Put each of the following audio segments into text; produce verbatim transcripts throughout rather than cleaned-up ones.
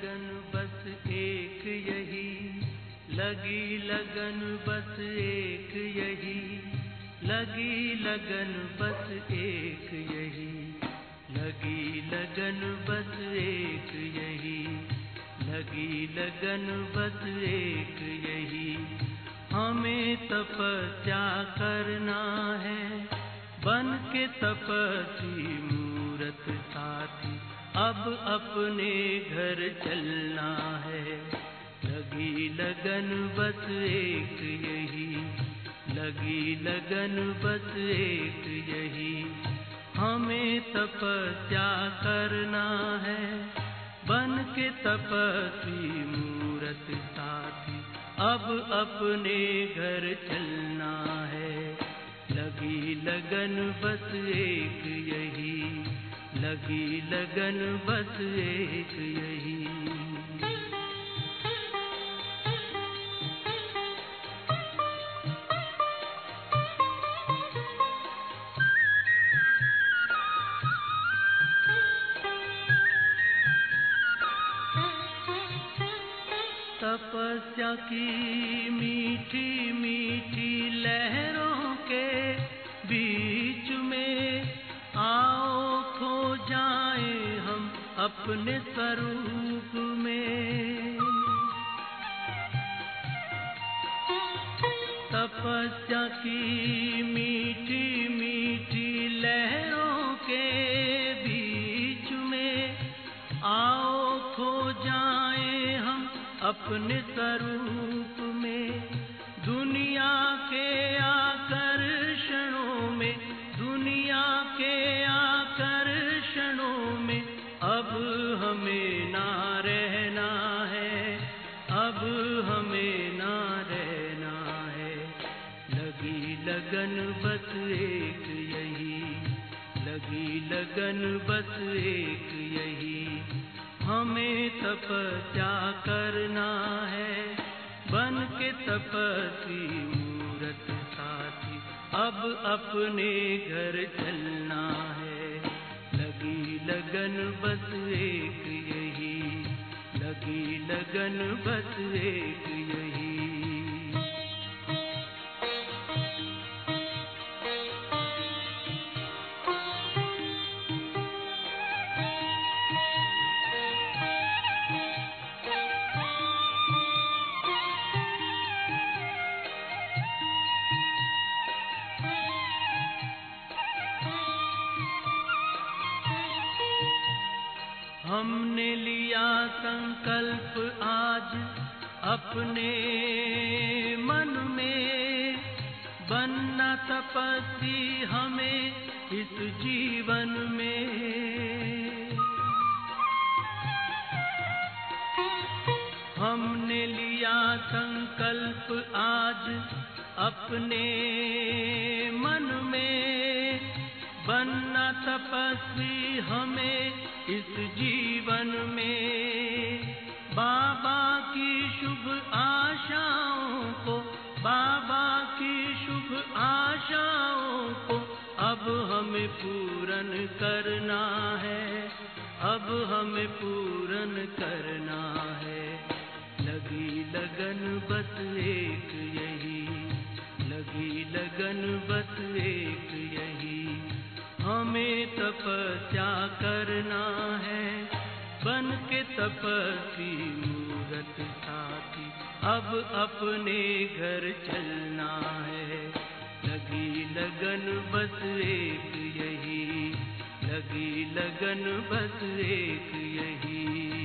लगन बस एक यही, लगी लगन बस एक यही, लगी लगन बस एक यही, लगी लगन बस एक यही, लगी लगन बस एक यही। हमें तपस्या करना है बन के तपस्वी मूरत साथी, अब अपने घर चलना है। लगी लगन बस एक यही, लगी लगन बस एक यही। हमें तपस्या करना है बन के तपस्वी मूरत साथी, अब अपने घर चलना है। लगी लगन बस एक यही, लगी लगन बस एक यही। तपस्या की मीठी मीठी लहरों के बीच में आओ खो जाए हम अपने स्वरूप में। तपस्या की मीठी मीठी लहरों के बीच में आओ खो जाए हम अपने स्वरूप में। दुनिया के आकर्षणों में, दुनिया के आकर्षणों में अब हमें ना रहना है, अब हमें ना रहना है। लगी लगन बस एक यही, लगी लगन बस एक यही। हमें तपस्या करना है बन के तपस्वी मूरत साथी, अब अपने घर चलना है। लगी लगन बस एक यही, लगी लगन बस एक यही। हमने लिया संकल्प आज अपने मन में, बनना तपस्वी हमें इस जीवन में। हमने लिया संकल्प आज अपने मन में, बनना तपस्वी हमें इस जीवन में। बाबा की शुभ आशाओं को, बाबा की शुभ आशाओं को अब हमें पूर्ण करना है, अब हमें पूर्ण करना है। लगी लगन बस एक यही, लगी लगन बस एक यही। हमें तपस्या करना है बन के तपस्वी मूरत साथी, अब अपने घर चलना है। लगी लगन बस एक यही, लगी लगन बस एक यही।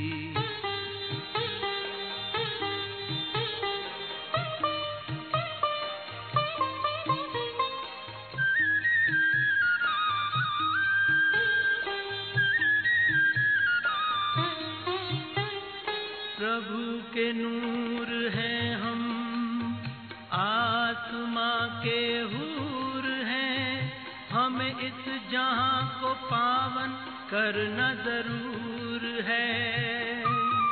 प्रभु के नूर हैं हम, आत्मा के हूर हैं, हमें इस जहां को पावन करना जरूर है।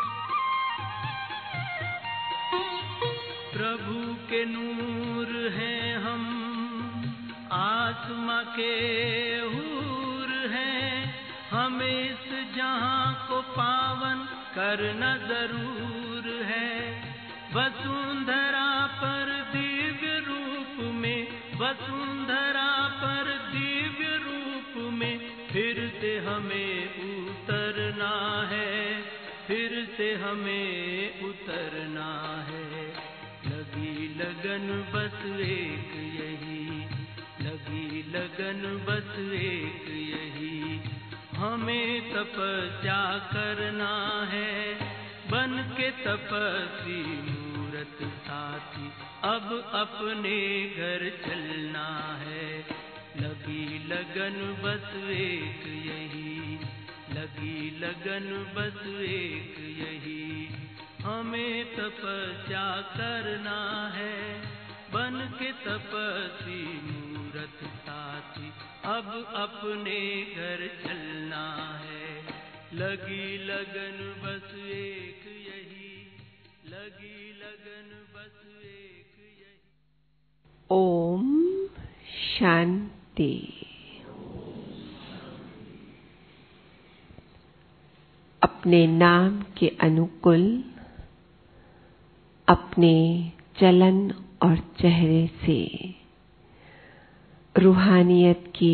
प्रभु के नूर हैं हम, आत्मा के हूर हैं, हमें इस जहां को पावन करना जरूर है। वसुंधरा पर दिव्य रूप में, वसुंधरा पर दिव्य रूप में फिर से हमें उतरना है, फिर से हमें उतरना है। लगी लगन बस एक यही, लगी लगन बस एक यही, हमें तपस्या करना है। बन के तपस्वी मूरत साथी अब अपने घर चलना है। लगी लगन बस एक यही, लगी लगन बस एक यही, हमें तपस्या करना है। बन के तपस्वी मूरत साथी अब अपने घर चलना है। लगी लगन बस एक यही, लगी लगन बस एक यही। ओम शांति। अपने नाम के अनुकूल अपने चलन और चेहरे से रूहानियत की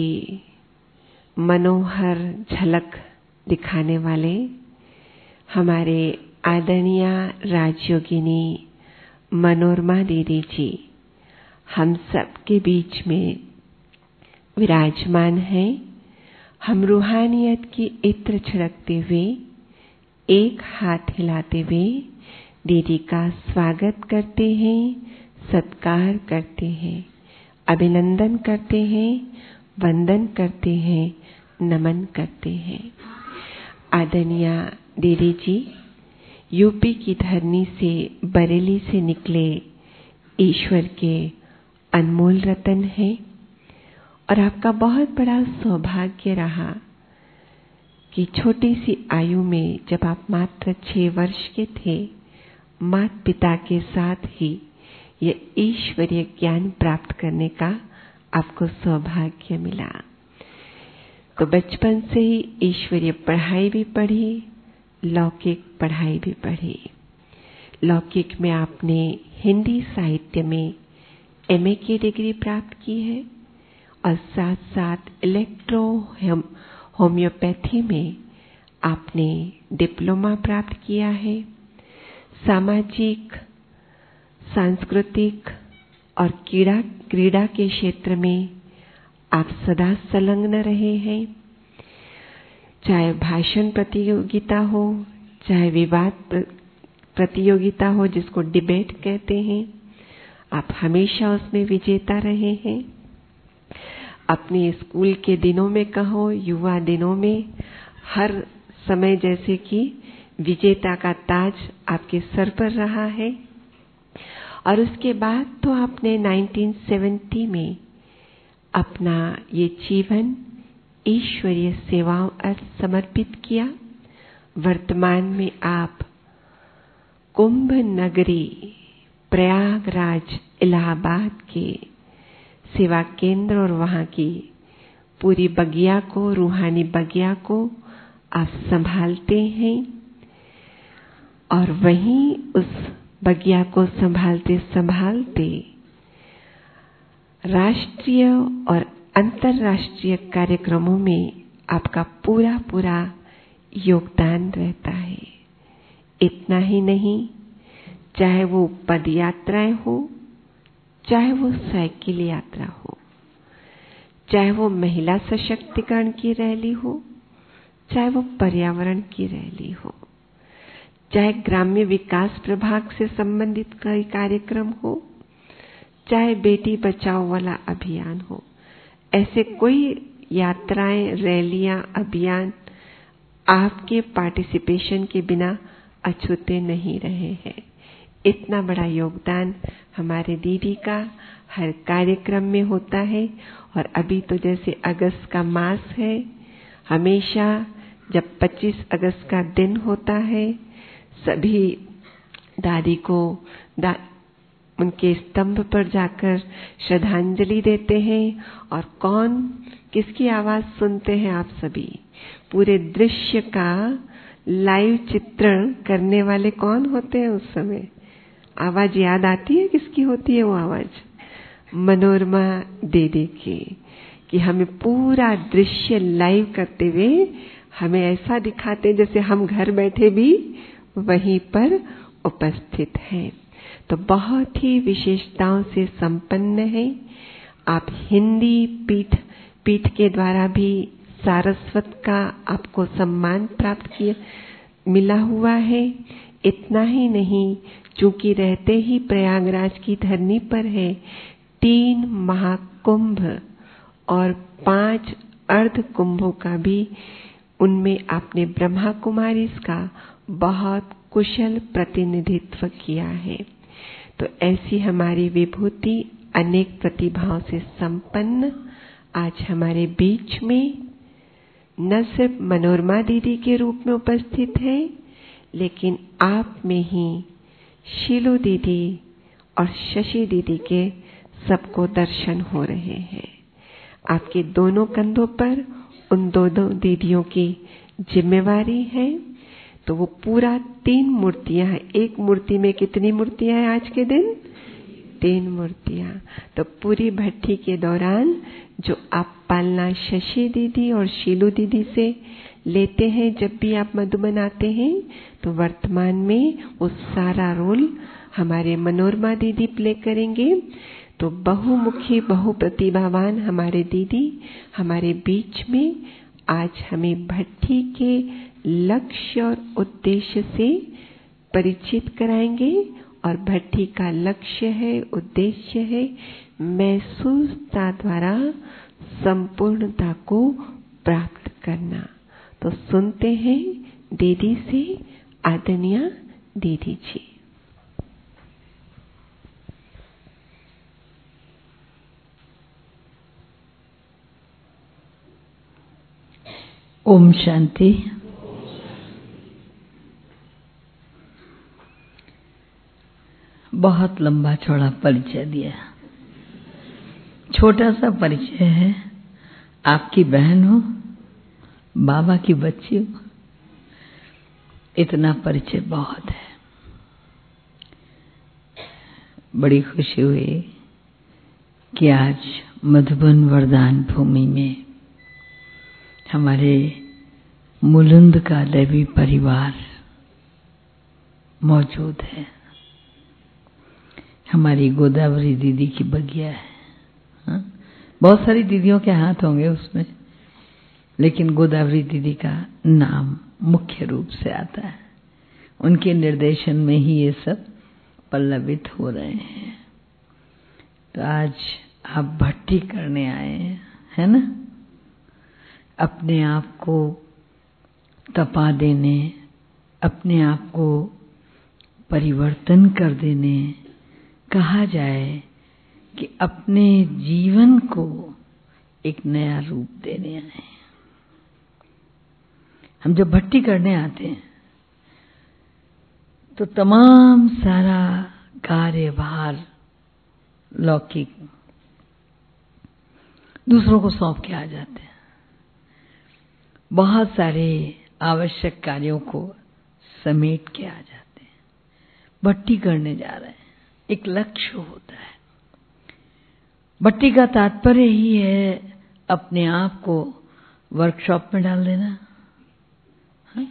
मनोहर झलक दिखाने वाले हमारे आदरणीय राजयोगिनी मनोरमा दीदी जी हम सब के बीच में विराजमान हैं। हम रूहानियत की इत्र छिड़कते हुए, एक हाथ हिलाते हुए दीदी का स्वागत करते हैं, सत्कार करते हैं, अभिनंदन करते हैं, वंदन करते हैं, नमन करते हैं। आदरणीय दीदी जी यूपी की धरनी से, बरेली से निकले ईश्वर के अनमोल रतन हैं और आपका बहुत बड़ा सौभाग्य रहा कि छोटी सी आयु में जब आप मात्र छह वर्ष के थे, माता पिता के साथ ही ये ईश्वरीय ज्ञान प्राप्त करने का आपको सौभाग्य मिला। तो बचपन से ही ईश्वरीय पढ़ाई भी पढ़ी, लौकिक पढ़ाई भी पढ़ी। लौकिक में आपने हिंदी साहित्य में एमए की डिग्री प्राप्त की है और साथ साथ इलेक्ट्रो होम्योपैथी में आपने डिप्लोमा प्राप्त किया है। सामाजिक, सांस्कृतिक और क्रीड़ा क्रीड़ा के क्षेत्र में आप सदा संलग्न रहे हैं। चाहे भाषण प्रतियोगिता हो, चाहे विवाद प्रतियोगिता हो जिसको डिबेट कहते हैं, आप हमेशा उसमें विजेता रहे हैं। अपने स्कूल के दिनों में कहो, युवा दिनों में, हर समय जैसे कि विजेता का ताज आपके सर पर रहा है। और उसके बाद तो आपने उन्नीस सौ सत्तर में अपना ये जीवन ईश्वरीय सेवाओं अर्थ समर्पित किया। वर्तमान में आप कुंभ नगरी प्रयागराज इलाहाबाद के सेवा केंद्र और वहां की पूरी बगिया को, रूहानी बगिया को आप संभालते हैं और वहीं उस बगिया को संभालते संभालते राष्ट्रीय और अंतर्राष्ट्रीय कार्यक्रमों में आपका पूरा पूरा योगदान रहता है। इतना ही नहीं, चाहे वो पद यात्राएं हो, चाहे वो साइकिल यात्रा हो, चाहे वो महिला सशक्तिकरण की रैली हो, चाहे वो पर्यावरण की रैली हो, चाहे ग्राम्य विकास प्रभाग से संबंधित कोई कार्यक्रम हो, चाहे बेटी बचाओ वाला अभियान हो, ऐसे कोई यात्राएं, रैलियां, अभियान आपके पार्टिसिपेशन के बिना अछूते नहीं रहे हैं। इतना बड़ा योगदान हमारे दीदी का हर कार्यक्रम में होता है। और अभी तो जैसे अगस्त का मास है, हमेशा जब पच्चीस अगस्त का दिन होता है, सभी दादी को दा, उनके स्तंभ पर जाकर श्रद्धांजलि देते हैं। और कौन किसकी आवाज सुनते हैं आप सभी? पूरे दृश्य का लाइव चित्रण करने वाले कौन होते हैं उस समय? आवाज याद आती है? किसकी होती है वो आवाज? मनोरमा दीदी की। कि हमें पूरा दृश्य लाइव करते हुए हमें ऐसा दिखाते जैसे हम घर बैठे भी वहीं पर उपस्थित हैं। तो बहुत ही विशेषताओं से संपन्न है। आप हिंदी पीठ पीठ के द्वारा भी सारस्वत का आपको सम्मान प्राप्त किया मिला हुआ है। इतना ही नहीं, चूंकि रहते ही प्रयागराज की धरनी पर है, तीन महाकुंभ और पांच अर्ध कुंभों का भी उनमें आपने ब्रह्मा कुमारी का बहुत कुशल प्रतिनिधित्व किया है। तो ऐसी हमारी विभूति अनेक प्रतिभाओं से संपन्न आज हमारे बीच में न सिर्फ मनोरमा दीदी के रूप में उपस्थित है, लेकिन आप में ही शीलू दीदी और शशि दीदी के सबको दर्शन हो रहे हैं। आपके दोनों कंधों पर उन दोनों दीदियों की जिम्मेवारी है। तो वो पूरा तीन मूर्तियां हैं। एक मूर्ति में कितनी मूर्तियां हैं आज के दिन? तीन मूर्तियां। तो पूरी भट्टी के दौरान जो आप पालना शशि दीदी और शीलू दीदी से लेते हैं, जब भी आप मधुबन आते हैं, तो वर्तमान में वो सारा रोल हमारे मनोरमा दीदी प्ले करेंगे। तो बहुमुखी बहुप्रतिभावान हमारे दीदी हमारे बीच में आज हमें भट्टी के लक्ष्य और उद्देश्य से परिचित कराएंगे। और भट्टी का लक्ष्य है, उद्देश्य है महसूसता द्वारा संपूर्णता को प्राप्त करना। तो सुनते हैं दीदी से, आदरणीय दीदी जी। ओम शांति। बहुत लंबा चौड़ा परिचय दिया। छोटा सा परिचय है। आपकी बहन हो, बाबा की बच्ची हो, इतना परिचय बहुत है। बड़ी खुशी हुई कि आज मधुबन वरदान भूमि में हमारे मुलुंद का देवी परिवार मौजूद है। हमारी गोदावरी दीदी की बगिया है। हा? बहुत सारी दीदियों के हाथ होंगे उसमें, लेकिन गोदावरी दीदी का नाम मुख्य रूप से आता है। उनके निर्देशन में ही ये सब पल्लवित हो रहे हैं। तो आज आप भट्टी करने आए हैं, है ना? अपने आप को तपा देने, अपने आप को परिवर्तन कर देने, कहा जाए कि अपने जीवन को एक नया रूप देने आए। हम जब भट्टी करने आते हैं तो तमाम सारा कार्यभार लौकिक दूसरों को सौंप के आ जाते हैं। बहुत सारे आवश्यक कार्यों को समेट के आ जाते हैं। भट्टी करने जा रहे हैं, एक लक्ष्य होता है। भट्टी का तात्पर्य ही है अपने आप को वर्कशॉप में डाल देना। हा?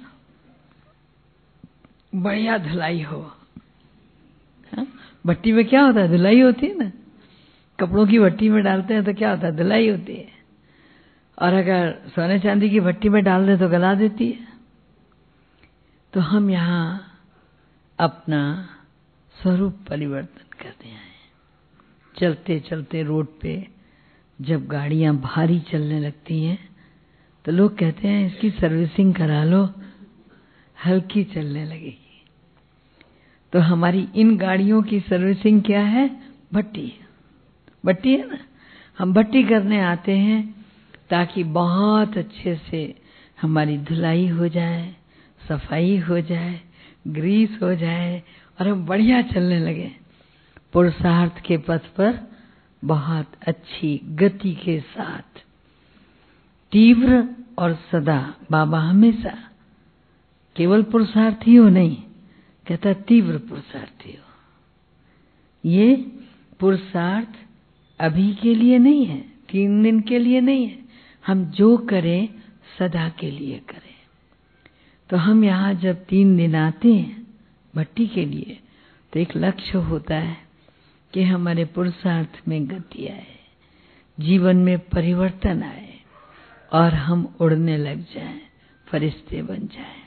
बढ़िया धुलाई हो। हा? भट्टी में क्या होता है? धुलाई होती है ना। कपड़ों की भट्टी में डालते हैं तो क्या होता है? धुलाई होती है। और अगर सोने चांदी की भट्टी में डाल दें तो गला देती है। तो हम यहाँ अपना स्वरूप परिवर्तन करते हैं। चलते चलते रोड पे जब गाड़ियां भारी चलने लगती हैं तो लोग कहते हैं इसकी सर्विसिंग करा लो, हल्की चलने लगेगी। तो हमारी इन गाड़ियों की सर्विसिंग क्या है? भट्टी। भट्टी है ना। हम भट्टी करने आते हैं ताकि बहुत अच्छे से हमारी धुलाई हो जाए, सफाई हो जाए, ग्रीस हो जाए और हम बढ़िया चलने लगे। पुरुषार्थ के पथ पर बहुत अच्छी गति के साथ, तीव्र और सदा बाबा हमेशा केवल पुरुषार्थी हो नहीं, कहता तीव्र पुरुषार्थी हो। ये पुरुषार्थ अभी के लिए नहीं है, तीन दिन के लिए नहीं है, हम जो करें सदा के लिए करें। तो हम यहाँ जब तीन दिन आते हैं भट्टी के लिए, तो एक लक्ष्य होता है कि हमारे पुरुषार्थ में गति आए, जीवन में परिवर्तन आए और हम उड़ने लग जाएं, फरिश्ते बन जाएं।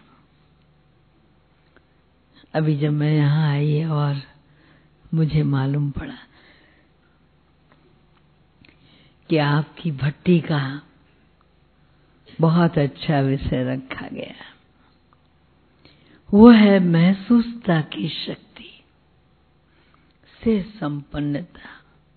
अभी जब मैं यहाँ आई और मुझे मालूम पड़ा कि आपकी भट्टी का बहुत अच्छा विषय रखा गया, वो है महसूसता की शक्ति से संपन्नता।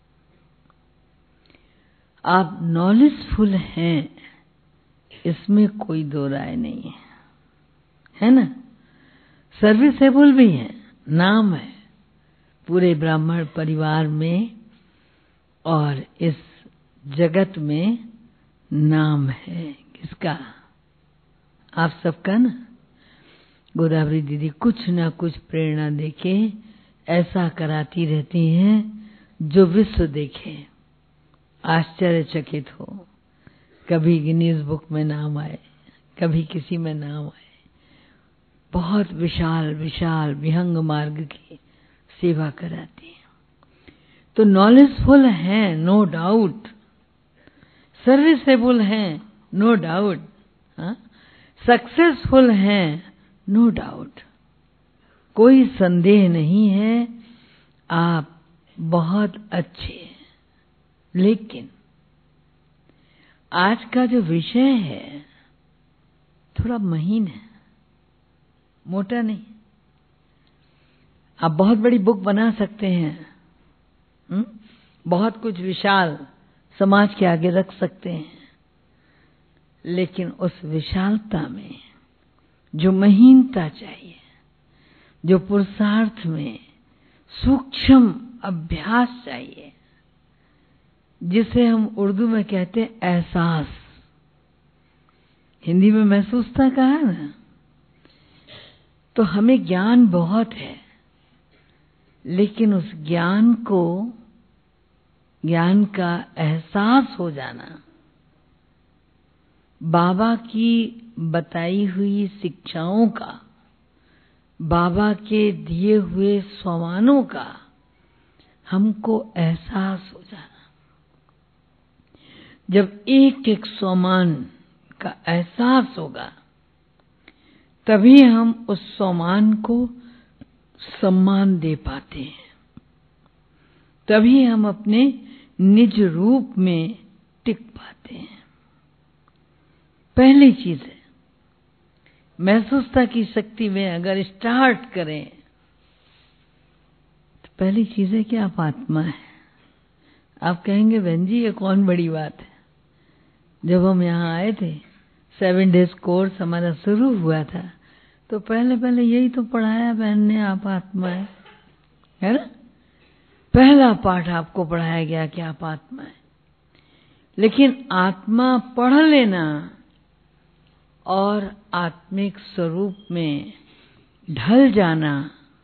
आप नॉलेजफुल हैं, इसमें कोई दो राय नहीं है, है ना। सर्विसेबल भी है, नाम है पूरे ब्राह्मण परिवार में और इस जगत में नाम है किसका? आप सबका ना। गोदावरी दीदी कुछ ना कुछ प्रेरणा देके ऐसा कराती रहती हैं जो विश्व देखे, आश्चर्यचकित हो। कभी गिनीज बुक में नाम आए, कभी किसी में नाम आए। बहुत विशाल विशाल विहंग मार्ग की सेवा कराती हैं। तो नॉलेजफुल हैं, नो डाउट, सर्विसेबल हैं, नो डाउट, हाँ, सक्सेसफुल हैं, नो डाउट, कोई संदेह नहीं है, आप बहुत अच्छे हैं। लेकिन आज का जो विषय है थोड़ा महीन है, मोटा नहीं। आप बहुत बड़ी बुक बना सकते हैं, हुँ? बहुत कुछ विशाल समाज के आगे रख सकते हैं, लेकिन उस विशालता में जो महीनता चाहिए, जो पुरुषार्थ में सूक्ष्म अभ्यास चाहिए, जिसे हम उर्दू में कहते हैं एहसास, हिंदी में महसूसता कहा है ना। तो हमें ज्ञान बहुत है, लेकिन उस ज्ञान को, ज्ञान का एहसास हो जाना, बाबा की बताई हुई शिक्षाओं का, बाबा के दिए हुए सोमानों का हमको एहसास हो जाना। जब एक एक सोमान का एहसास होगा, तभी हम उस सोमान को सम्मान दे पाते हैं, तभी हम अपने निज रूप में टिक पाते हैं। पहली चीज है, महसूसता की शक्ति में अगर स्टार्ट करें तो पहली चीज है कि आप आत्मा है। आप कहेंगे बहन जी ये कौन बड़ी बात है। जब हम यहाँ आए थे, सेवन डेज कोर्स हमारा शुरू हुआ था, तो पहले पहले यही तो पढ़ाया बहन ने, आप आत्मा है, है ना। पहला पाठ आपको पढ़ाया गया कि आप आत्मा है। लेकिन आत्मा पढ़ लेना और आत्मिक स्वरूप में ढल जाना,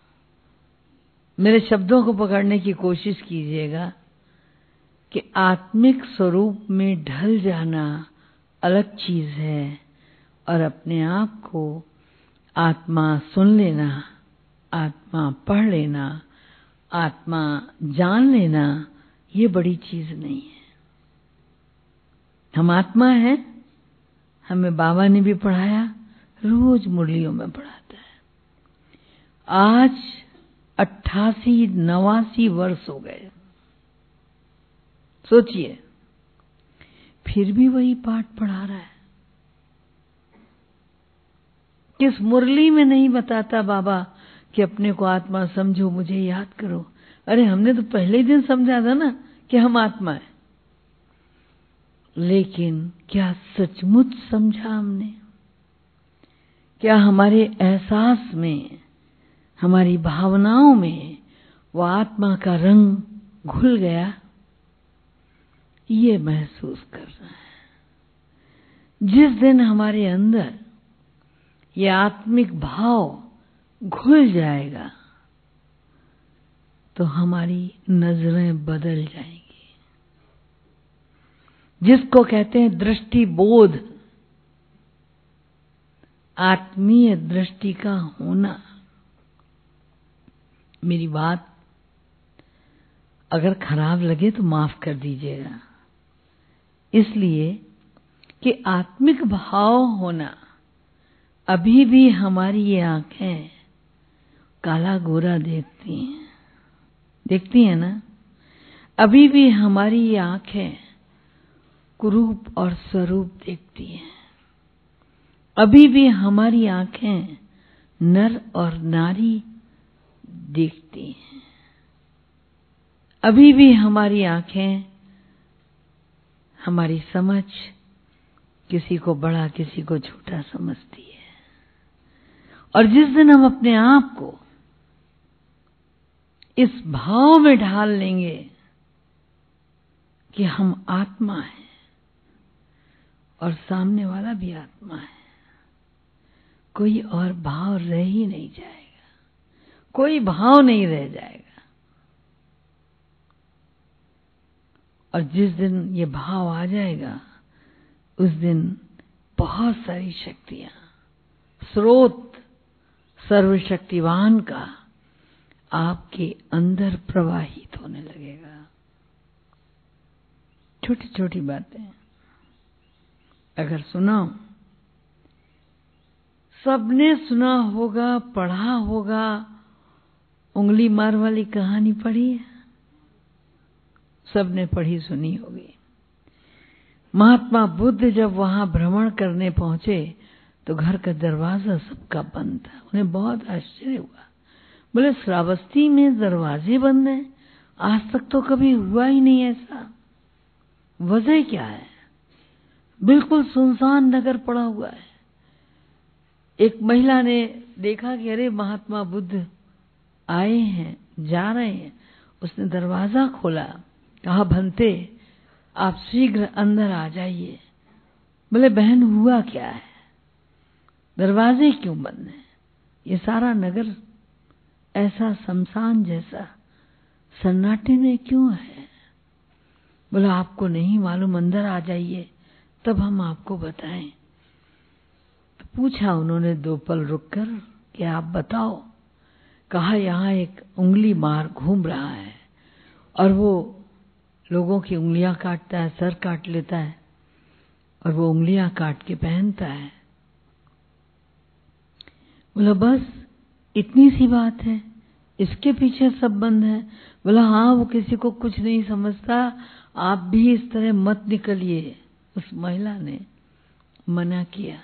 मेरे शब्दों को पकड़ने की कोशिश कीजिएगा कि आत्मिक स्वरूप में ढल जाना अलग चीज है, और अपने आप को आत्मा सुन लेना, आत्मा पढ़ लेना, आत्मा जान लेना, ये बड़ी चीज नहीं है। हम आत्मा हैं, हमें बाबा ने भी पढ़ाया, रोज मुरलियों में पढ़ाता है। आज अट्ठासी नवासी वर्ष हो गए, सोचिए, फिर भी वही पाठ पढ़ा रहा है। किस मुरली में नहीं बताता बाबा कि अपने को आत्मा समझो, मुझे याद करो। अरे हमने तो पहले ही दिन समझा था ना कि हम आत्मा है, लेकिन क्या सचमुच समझा हमने? क्या हमारे एहसास में, हमारी भावनाओं में वो आत्मा का रंग घुल गया? ये महसूस करना है। जिस दिन हमारे अंदर ये आत्मिक भाव घुल जाएगा तो हमारी नजरें बदल जाएंगी। जिसको कहते हैं दृष्टि बोध, आत्मीय दृष्टि का होना। मेरी बात अगर खराब लगे तो माफ कर दीजिएगा, इसलिए कि आत्मिक भाव होना। अभी भी हमारी ये आंखें काला गोरा देखती हैं, देखती हैं ना। अभी भी हमारी ये आंखें कुरूप और स्वरूप देखती हैं। अभी भी हमारी आंखें नर और नारी देखती हैं। अभी भी हमारी आंखें, हमारी समझ किसी को बड़ा किसी को छोटा समझती है। और जिस दिन हम अपने आप को इस भाव में ढाल लेंगे कि हम आत्मा हैं और सामने वाला भी आत्मा है, कोई और भाव रह ही नहीं जाएगा, कोई भाव नहीं रह जाएगा। और जिस दिन ये भाव आ जाएगा उस दिन बहुत सारी शक्तियां, स्रोत सर्वशक्तिवान का आपके अंदर प्रवाहित होने लगेगा। छोटी छोटी बातें अगर सुनाओ, सबने सुना होगा, पढ़ा होगा, उंगली मार वाली कहानी पढ़ी है, सबने पढ़ी सुनी होगी। महात्मा बुद्ध जब वहां भ्रमण करने पहुंचे तो घर का दरवाजा सबका बंद था। उन्हें बहुत आश्चर्य हुआ। बोले, श्रावस्ती में दरवाजे बंद हैं, आज तक तो कभी हुआ ही नहीं ऐसा, वजह क्या है? बिल्कुल सुनसान नगर पड़ा हुआ है। एक महिला ने देखा कि अरे महात्मा बुद्ध आए हैं, जा रहे हैं। उसने दरवाजा खोला, कहा, भंते आप शीघ्र अंदर आ जाइए। बोले, बहन हुआ क्या है, दरवाजे क्यों बंद हैं? ये सारा नगर ऐसा शमशान जैसा सन्नाटे में क्यों है? बोला, आपको नहीं मालूम, अंदर आ जाइए तब हम आपको बताएं। तो पूछा उन्होंने दो पल रुककर कि आप बताओ। कहा, यहाँ एक उंगली मार घूम रहा है और वो लोगों की उंगलियां काटता है, सर काट लेता है और वो उंगलियां काट के पहनता है। बोला, बस इतनी सी बात है, इसके पीछे सब बंद है? बोला, हाँ, वो किसी को कुछ नहीं समझता, आप भी इस तरह मत निकलिए। उस महिला ने मना किया।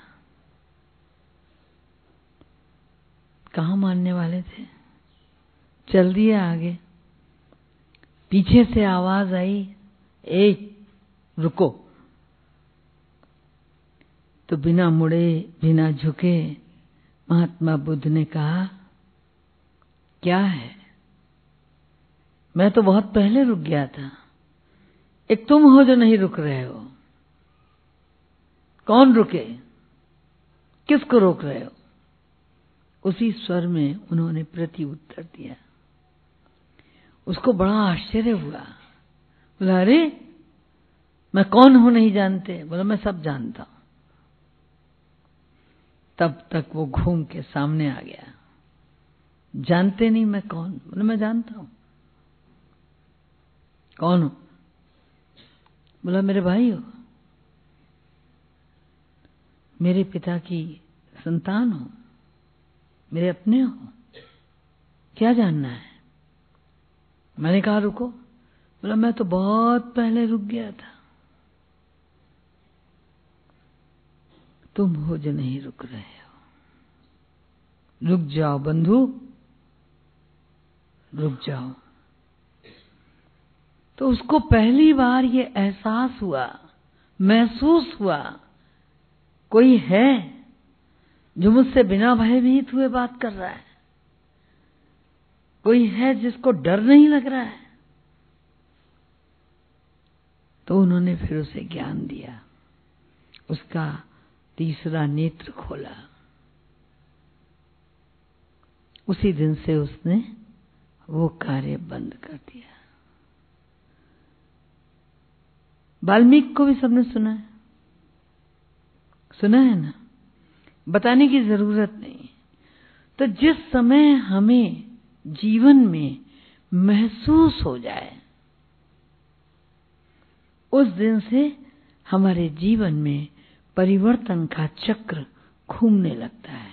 कहाँ मानने वाले थे, चल दिया आगे। पीछे से आवाज आई, ए रुको। तो बिना मुड़े बिना झुके महात्मा बुद्ध ने कहा, क्या है? मैं तो बहुत पहले रुक गया था, एक तुम हो जो नहीं रुक रहे हो। कौन रुके, किसको रोक रहे हो? उसी स्वर में उन्होंने प्रति उत्तर दिया। उसको बड़ा आश्चर्य हुआ। बोला, अरे मैं कौन हूं नहीं जानते? बोला, मैं सब जानता हूं। तब तक वो घूम के सामने आ गया। जानते नहीं मैं कौन? बोला, मैं जानता हूं। कौन हो? बोला, मेरे भाई हो, मेरे पिता की संतान हो, मेरे अपने हो, क्या जानना है? मैंने कहा, रुको। बोला, मैं तो बहुत पहले रुक गया था, तुम हो जो नहीं रुक रहे हो। रुक जाओ बंधु, रुक जाओ। तो उसको पहली बार ये एहसास हुआ, महसूस हुआ, कोई है जो मुझसे बिना भयभीत हुए बात कर रहा है, कोई है जिसको डर नहीं लग रहा है। तो उन्होंने फिर उसे ज्ञान दिया, उसका तीसरा नेत्र खोला। उसी दिन से उसने वो कार्य बंद कर दिया। वाल्मीकि को भी सबने सुना है, सुना है ना, बताने की जरूरत नहीं। तो जिस समय हमें जीवन में महसूस हो जाए, उस दिन से हमारे जीवन में परिवर्तन का चक्र घूमने लगता है।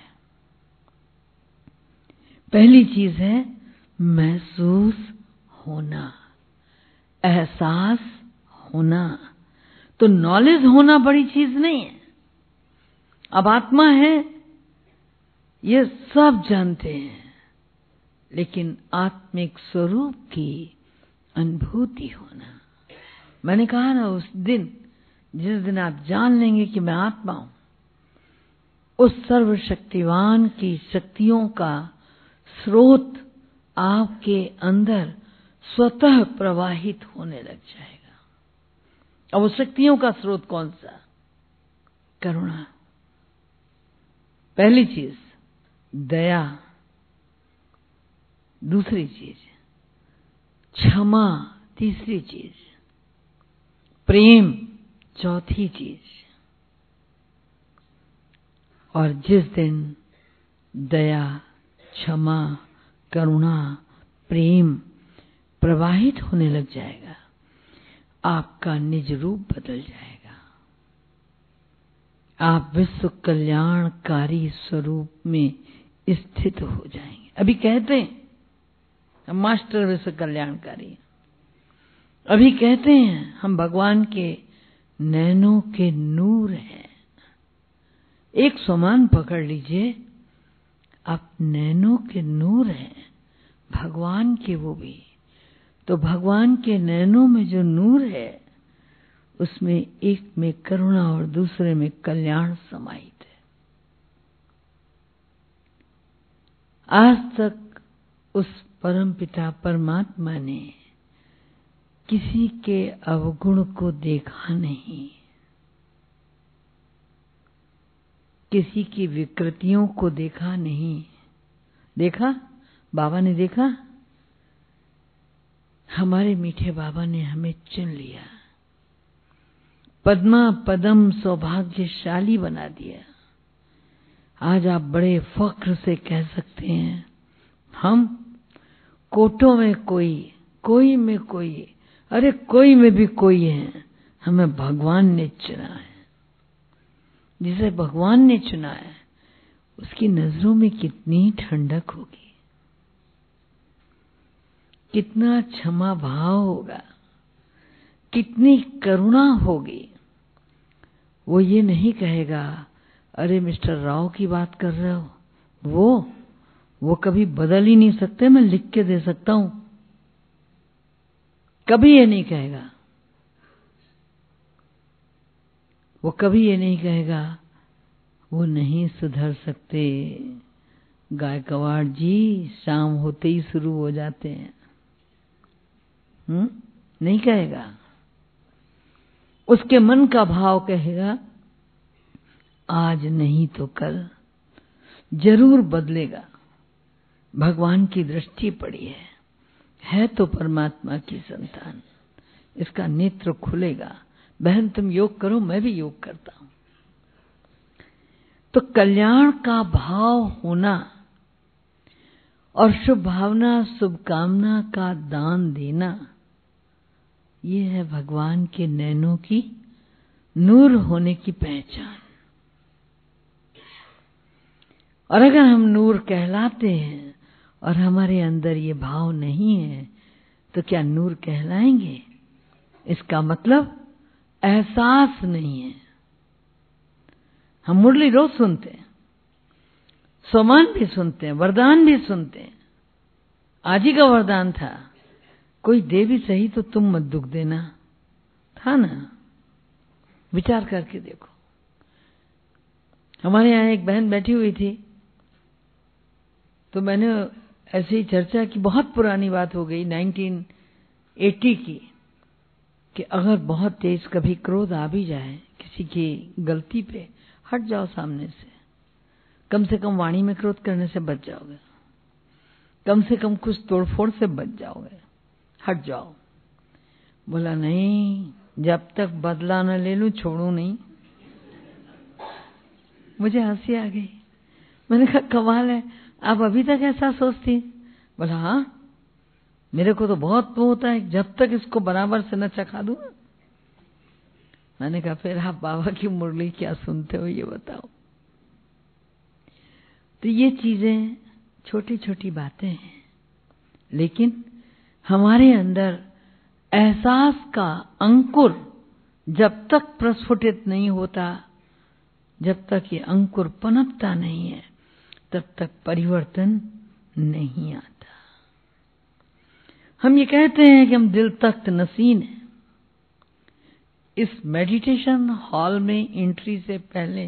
पहली चीज है महसूस होना, एहसास होना। तो नॉलेज होना बड़ी चीज नहीं है। अब आत्मा है ये सब जानते हैं, लेकिन आत्मिक स्वरूप की अनुभूति होना। मैंने कहा ना, उस दिन जिस दिन आप जान लेंगे कि मैं आत्मा हूं, उस सर्वशक्तिवान की शक्तियों का स्रोत आपके अंदर स्वतः प्रवाहित होने लग जाएगा। अब उस शक्तियों का स्रोत कौन सा? करुणा पहली चीज, दया दूसरी चीज, क्षमा तीसरी चीज, प्रेम चौथी चीज। और जिस दिन दया, क्षमा, करुणा, प्रेम प्रवाहित होने लग जाएगा, आपका निज रूप बदल जाएगा। आप विश्व कल्याणकारी स्वरूप में स्थित हो जाएंगे। अभी कहते हैं हम मास्टर विश्व कल्याणकारी, अभी कहते हैं हम भगवान के नैनों के नूर हैं। एक समान पकड़ लीजिए, आप नैनों के नूर हैं भगवान के, वो भी तो भगवान के नैनों में जो नूर है उसमें एक में करुणा और दूसरे में कल्याण समाहित है। आज तक उस परमपिता परमात्मा ने किसी के अवगुण को देखा नहीं, किसी की विकृतियों को देखा नहीं। देखा? बाबा ने देखा? हमारे मीठे बाबा ने हमें चुन लिया, पद्मा पदम सौभाग्यशाली बना दिया। आज आप बड़े फख्र से कह सकते हैं हम कोटों में कोई, कोई में कोई, अरे कोई में भी कोई है, हमें भगवान ने चुना है। जिसे भगवान ने चुना है उसकी नजरों में कितनी ठंडक होगी, कितना क्षमा भाव होगा, कितनी करुणा होगी। वो ये नहीं कहेगा अरे मिस्टर राव की बात कर रहे हो, वो वो कभी बदल ही नहीं सकते, मैं लिख के दे सकता हूं। कभी ये नहीं कहेगा। वो कभी ये नहीं कहेगा वो नहीं सुधर सकते, गायकवाड़ जी शाम होते ही शुरू हो जाते हैं। हम्म नहीं कहेगा। उसके मन का भाव कहेगा आज नहीं तो कल जरूर बदलेगा। भगवान की दृष्टि पड़ी है, है तो परमात्मा की संतान, इसका नेत्र खुलेगा। बहन तुम योग करो, मैं भी योग करता हूं। तो कल्याण का भाव होना और शुभ भावना, शुभकामना का दान देना, ये है भगवान के नैनों की नूर होने की पहचान। और अगर हम नूर कहलाते हैं और हमारे अंदर ये भाव नहीं है तो क्या नूर कहलाएंगे? इसका मतलब एहसास नहीं है। हम मुरली रोज सुनते हैं, सोमान भी सुनते हैं, वरदान भी सुनते हैं। आज ही का वरदान था, कोई दे भी सही तो तुम मत दुख देना, था ना? विचार करके देखो। हमारे यहाँ एक बहन बैठी हुई थी, तो मैंने ऐसे ही चर्चा की, बहुत पुरानी बात हो गई नाइनटीन एटी की, कि अगर बहुत तेज कभी क्रोध आ भी जाए किसी की गलती पे, हट जाओ सामने से, कम से कम वाणी में क्रोध करने से बच जाओगे। कम से कम कुछ तोड़फोड़ से बच जाओगे, हट जाओ। बोला नहीं, जब तक बदला न ले लूं छोड़ू नहीं। मुझे हंसी आ गई। मैंने कहा कमाल है, आप अभी तक ऐसा सोचती? बोला हाँ, मेरे को तो बहुत वो होता है, जब तक इसको बराबर से न चखा दूं। मैंने कहा फिर आप बाबा की मुरली क्या सुनते हो ये बताओ। तो ये चीजें छोटी छोटी बातें हैं, लेकिन हमारे अंदर एहसास का अंकुर जब तक प्रस्फुटित नहीं होता, जब तक ये अंकुर पनपता नहीं है, तब तक परिवर्तन नहीं आता। हम ये कहते हैं कि हम दिल तख्त नसीन हैं। इस मेडिटेशन हॉल में एंट्री से पहले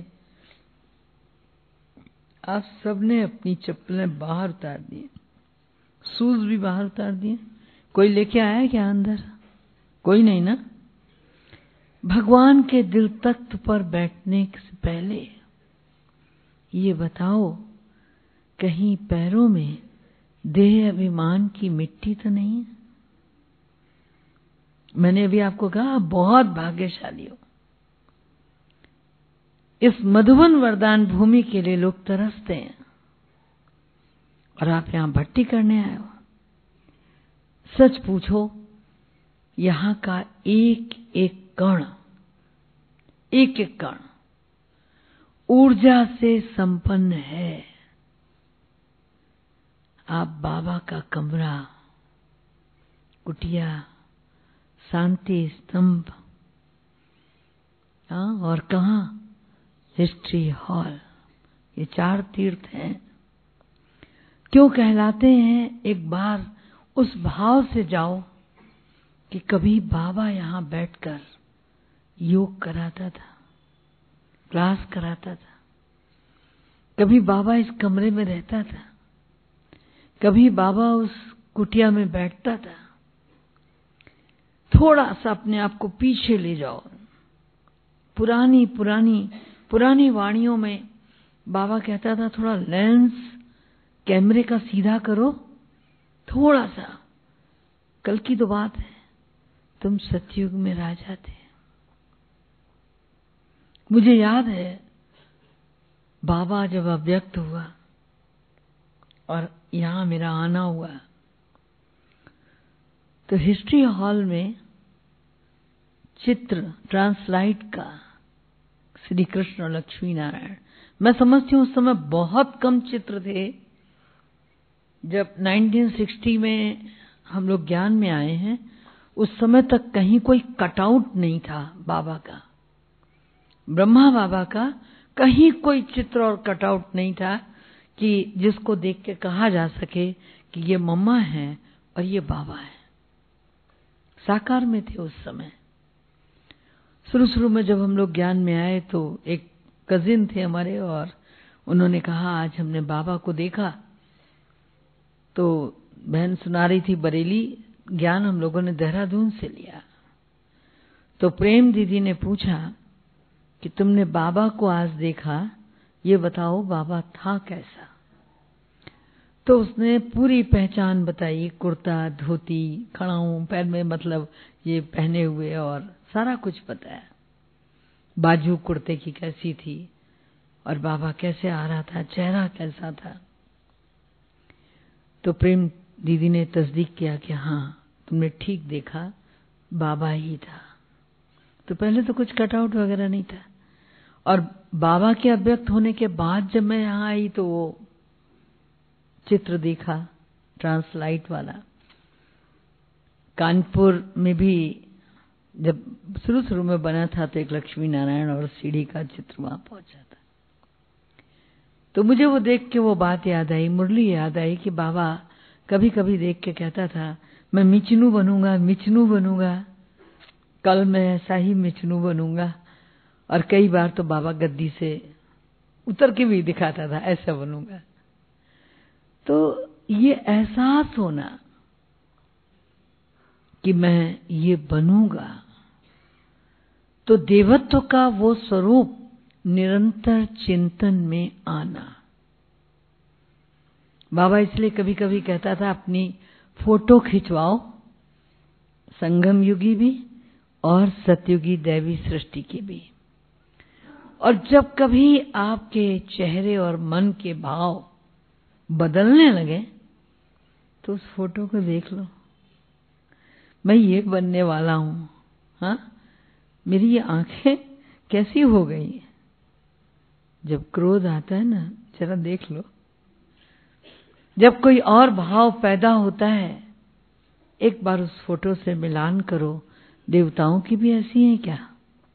आप सबने अपनी चप्पलें बाहर उतार दी, शूज भी बाहर उतार दिए। कोई लेके आया क्या अंदर? कोई नहीं ना। भगवान के दिल तख्त पर बैठने से पहले ये बताओ, कहीं पैरों में देह अभिमान की मिट्टी तो नहीं है? मैंने अभी आपको कहा बहुत भाग्यशाली हो। इस मधुबन वरदान भूमि के लिए लोग तरसते हैं, और आप यहां भट्टी करने आए हो। सच पूछो, यहां का एक एक कण, एक एक कण ऊर्जा से संपन्न है। आप बाबा का कमरा, कुटिया, शांति स्तंभ, हाँ, और कहाँ? History hall. ये चार तीर्थ हैं। क्यों कहलाते हैं? एक बार उस भाव से जाओ कि कभी बाबा यहां बैठकर योग कराता था, क्लास कराता था। कभी बाबा इस कमरे में रहता था, कभी बाबा उस कुटिया में बैठता था। थोड़ा सा अपने आप को पीछे ले जाओ। पुरानी पुरानी पुरानी वाणियों में बाबा कहता था थोड़ा लेंस कैमरे का सीधा करो, थोड़ा सा। कल की तो बात है, तुम सतयुग में राजा थे। मुझे याद है बाबा जब अव्यक्त हुआ और यहां मेरा आना हुआ, तो हिस्ट्री हॉल में चित्र ट्रांसलाइट का श्री कृष्ण और लक्ष्मी नारायण, मैं समझती हूँ उस समय बहुत कम चित्र थे। जब उन्नीस सौ साठ में हम लोग ज्ञान में आए हैं, उस समय तक कहीं कोई कटआउट नहीं था बाबा का, ब्रह्मा बाबा का कहीं कोई चित्र और कटआउट नहीं था कि जिसको देख के कहा जा सके कि ये मम्मा है और ये बाबा है। साकार में थे उस समय। शुरू शुरू में जब हम लोग ज्ञान में आए तो एक कजिन थे हमारे, और उन्होंने कहा आज हमने बाबा को देखा। तो बहन सुना रही थी बरेली, ज्ञान हम लोगों ने देहरादून से लिया। तो प्रेम दीदी ने पूछा कि तुमने बाबा को आज देखा, ये बताओ बाबा था कैसा? तो उसने पूरी पहचान बताई, कुर्ता, धोती, खड़ाऊं, पैर में मतलब ये पहने हुए, और सारा कुछ बताया। बाजू कुर्ते की कैसी थी और बाबा कैसे आ रहा था, चेहरा कैसा था। तो प्रेम दीदी ने तस्दीक किया कि हाँ तुमने ठीक देखा, बाबा ही था। तो पहले तो कुछ कटआउट वगैरह नहीं था, और बाबा के अव्यक्त होने के बाद जब मैं यहाँ आई तो वो चित्र देखा ट्रांसलाइट वाला। कानपुर में भी जब शुरू शुरू में बना था तो एक लक्ष्मी नारायण और सीढ़ी का चित्र वहां पहुंचा था। तो मुझे वो देख के वो बात याद आई, मुरली याद आई कि बाबा कभी कभी देख के कहता था मैं मिचनू बनूंगा, मिचनू बनूंगा, कल मैं ऐसा ही मिचनू बनूंगा। और कई बार तो बाबा गद्दी से उतर के भी दिखाता था ऐसा बनूंगा। तो ये एहसास होना कि मैं ये बनूंगा, तो देवत्व का वो स्वरूप निरंतर चिंतन में आना। बाबा इसलिए कभी कभी कहता था अपनी फोटो खिंचवाओ, संगम युगी भी और सतयुगी दैवी सृष्टि की भी। और जब कभी आपके चेहरे और मन के भाव बदलने लगे तो उस फोटो को देख लो, मैं ये बनने वाला हूं। हाँ, मेरी ये आंखें कैसी हो गई। जब क्रोध आता है ना, जरा देख लो। जब कोई और भाव पैदा होता है, एक बार उस फोटो से मिलान करो, देवताओं की भी ऐसी है क्या?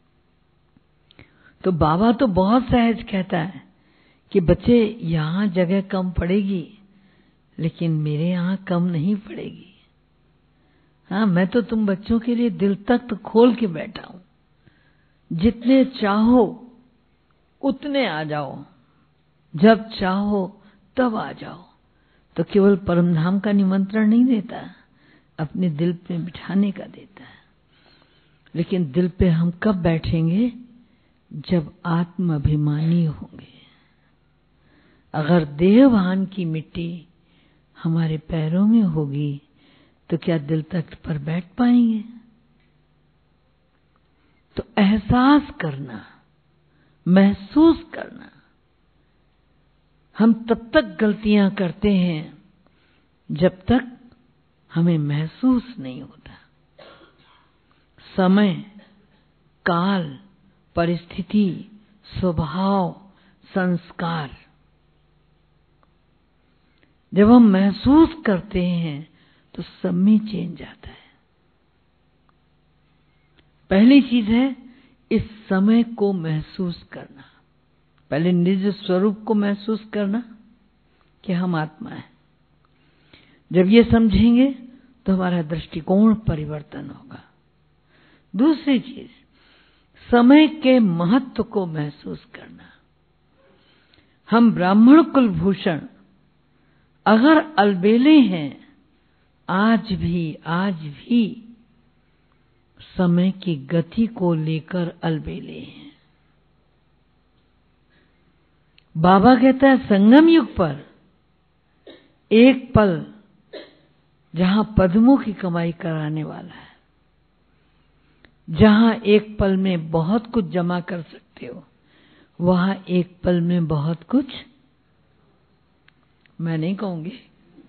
तो बाबा तो बहुत सहज कहता है कि बच्चे यहां जगह कम पड़ेगी, लेकिन मेरे यहां कम नहीं पड़ेगी। हाँ, मैं तो तुम बच्चों के लिए दिल तक खोल के बैठा हूं। जितने चाहो उतने आ जाओ, जब चाहो तब आ जाओ। तो केवल परमधाम का निमंत्रण नहीं देता, अपने दिल पे बिठाने का देता है। लेकिन दिल पे हम कब बैठेंगे? जब आत्म अभिमानी होंगे। अगर देहभान की मिट्टी हमारे पैरों में होगी तो क्या दिल तख्त पर बैठ पाएंगे? तो एहसास करना, महसूस करना। हम तब तक गलतियां करते हैं जब तक हमें महसूस नहीं होता। समय, काल, परिस्थिति, स्वभाव, संस्कार, जब हम महसूस करते हैं तो सब में चेंज आता है। पहली चीज है इस समय को महसूस करना। पहले निज स्वरूप को महसूस करना कि हम आत्मा है। जब ये समझेंगे तो हमारा दृष्टिकोण परिवर्तन होगा। दूसरी चीज, समय के महत्व को महसूस करना। हम ब्राह्मण कुलभूषण अगर अलबेले हैं, आज भी आज भी समय की गति को लेकर अलबेले हैं। बाबा कहता है संगम युग पर एक पल जहां पद्मों की कमाई कराने वाला है, जहां एक पल में बहुत कुछ जमा कर सकते हो, वहां एक पल में बहुत कुछ, मैं नहीं कहूंगी,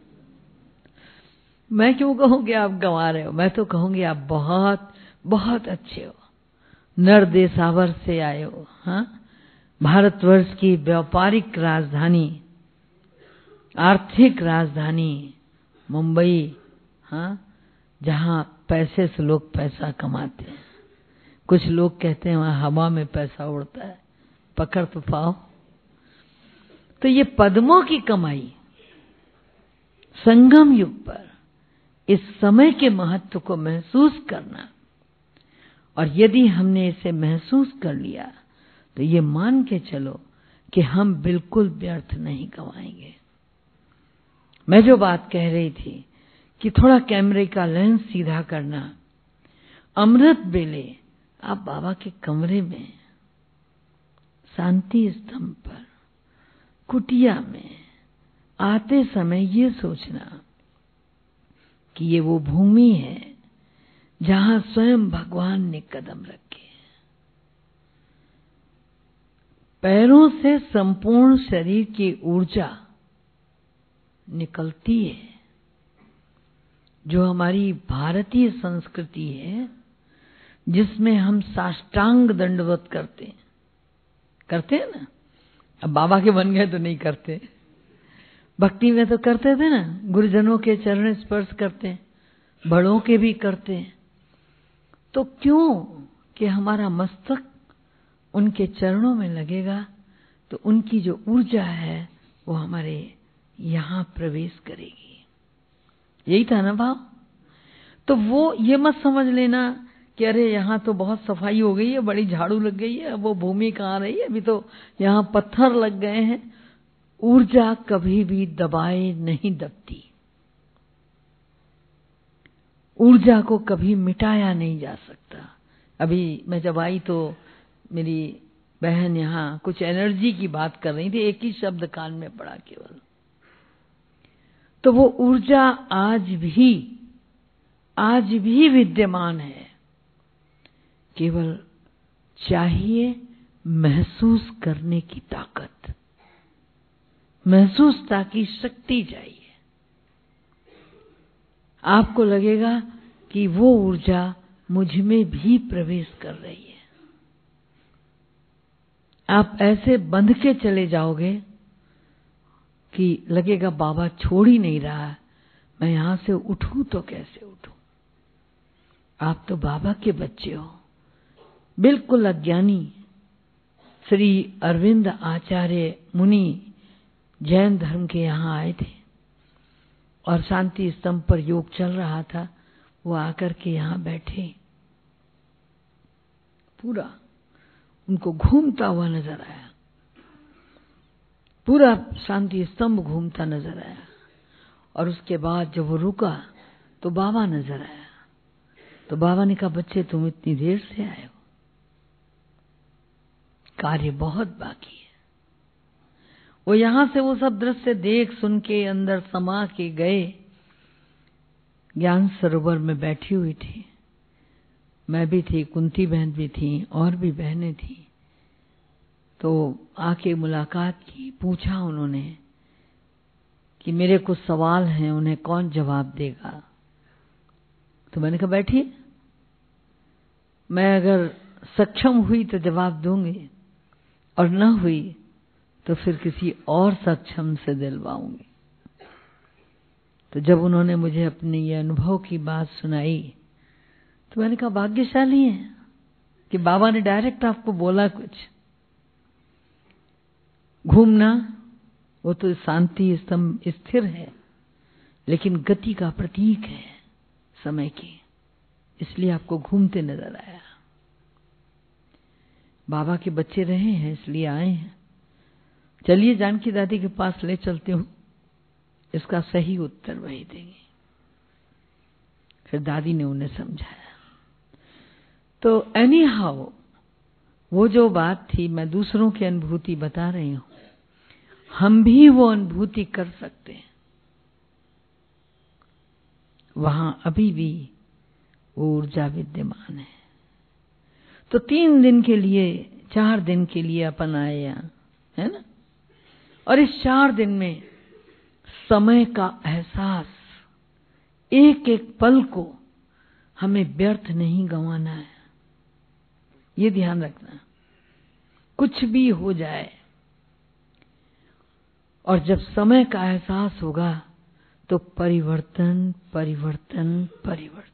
मैं क्यों कहूंगी आप गंवा रहे हो, मैं तो कहूंगी आप बहुत बहुत अच्छे हो, नर देशावर से आए हो। हाँ, भारतवर्ष की व्यापारिक राजधानी, आर्थिक राजधानी मुंबई, हाँ, जहां पैसे से लोग पैसा कमाते हैं। कुछ लोग कहते हैं वहां हवा में पैसा उड़ता है, पकड़ तो पाओ। तो ये पद्मों की कमाई संगम युग पर इस समय के महत्व को महसूस करना, और यदि हमने इसे महसूस कर लिया तो ये मान के चलो कि हम बिल्कुल व्यर्थ नहीं गंवाएंगे। मैं जो बात कह रही थी कि थोड़ा कैमरे का लेंस सीधा करना, अमृत बेले आप बाबा के कमरे में, शांति स्तंभ पर, कुटिया में आते समय ये सोचना कि ये वो भूमि है जहां स्वयं भगवान ने कदम रखे। पैरों से संपूर्ण शरीर की ऊर्जा निकलती है, जो हमारी भारतीय संस्कृति है, जिसमें हम साष्टांग दंडवत करते हैं करते हैं ना। अब बाबा के बन गए तो नहीं करते, भक्ति में तो करते थे ना, गुरुजनों के चरण स्पर्श करते हैं, बड़ों के भी करते हैं। तो क्यों कि हमारा मस्तक उनके चरणों में लगेगा तो उनकी जो ऊर्जा है वो हमारे यहां प्रवेश करेगी। यही था ना भाव। तो वो ये मत समझ लेना कि अरे यहां तो बहुत सफाई हो गई है, बड़ी झाड़ू लग गई है, अब वो भूमि कहां रही है, अभी तो यहां पत्थर लग गए हैं। ऊर्जा कभी भी दबाए नहीं दबती, ऊर्जा को कभी मिटाया नहीं जा सकता। अभी मैं जब आई तो मेरी बहन यहाँ कुछ एनर्जी की बात कर रही थी, एक ही शब्द कान में पड़ा केवल, तो वो ऊर्जा आज भी आज भी विद्यमान है। केवल चाहिए महसूस करने की ताकत, महसूसता की शक्ति चाहिए। आपको लगेगा कि वो ऊर्जा मुझ में भी प्रवेश कर रही है। आप ऐसे बंध के चले जाओगे कि लगेगा बाबा छोड़ ही नहीं रहा है, मैं यहां से उठूं तो कैसे उठूं। आप तो बाबा के बच्चे हो, बिल्कुल अज्ञानी। श्री अरविंद आचार्य मुनि जैन धर्म के यहां आए थे और शांति स्तंभ पर योग चल रहा था। वो आकर के यहां बैठे, पूरा उनको घूमता हुआ नजर आया, पूरा शांति स्तंभ घूमता नजर आया। और उसके बाद जब वो रुका तो बाबा नजर आया। तो बाबा ने कहा, बच्चे तुम इतनी देर से आए हो, कार्य बहुत बाकी है। वो यहां से वो सब दृश्य देख सुन के अंदर समा के गए। ज्ञान सरोवर में बैठी हुई थी, मैं भी थी, कुंती बहन भी थी, और भी बहनें थी। तो आके मुलाकात की, पूछा उन्होंने कि मेरे कुछ सवाल हैं, उन्हें कौन जवाब देगा। तो मैंने कहा बैठिए, मैं अगर सक्षम हुई तो जवाब दूंगी, और न हुई तो फिर किसी और सक्षम से दिलवाऊंगी। तो जब उन्होंने मुझे अपने ये अनुभव की बात सुनाई तो मैंने कहा भाग्यशाली है कि बाबा ने डायरेक्ट आपको बोला कुछ। घूमना वो तो शांति स्तंभ स्थिर है, लेकिन गति का प्रतीक है समय की, इसलिए आपको घूमते नजर आया। बाबा के बच्चे रहे हैं इसलिए आए हैं। चलिए जानकी दादी के पास ले चलते हूं, इसका सही उत्तर वही देंगे। फिर दादी ने उन्हें समझाया। तो एनी हाउ वो जो बात थी, मैं दूसरों की अनुभूति बता रही हूं, हम भी वो अनुभूति कर सकते हैं। वहां अभी भी वो ऊर्जा विद्यमान है। तो तीन दिन के लिए, चार दिन के लिए अपन आए यहां, है ना। और इस चार दिन में समय का एहसास, एक एक पल को हमें व्यर्थ नहीं गंवाना है। ये ध्यान रखना, कुछ भी हो जाए, और जब समय का एहसास होगा तो परिवर्तन परिवर्तन परिवर्तन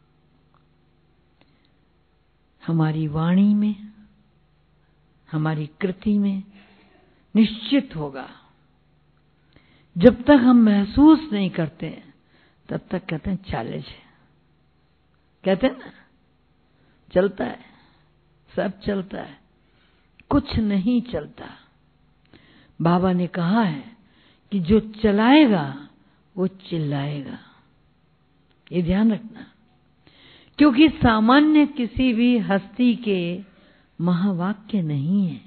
हमारी वाणी में, हमारी कृति में निश्चित होगा। जब तक हम महसूस नहीं करते तब तक कहते हैं चैलेंज है, कहते हैं ना, चलता है, सब चलता है, कुछ नहीं चलता। बाबा ने कहा है कि जो चलाएगा वो चिल्लाएगा। ये ध्यान रखना, क्योंकि सामान्य किसी भी हस्ती के महावाक्य नहीं है।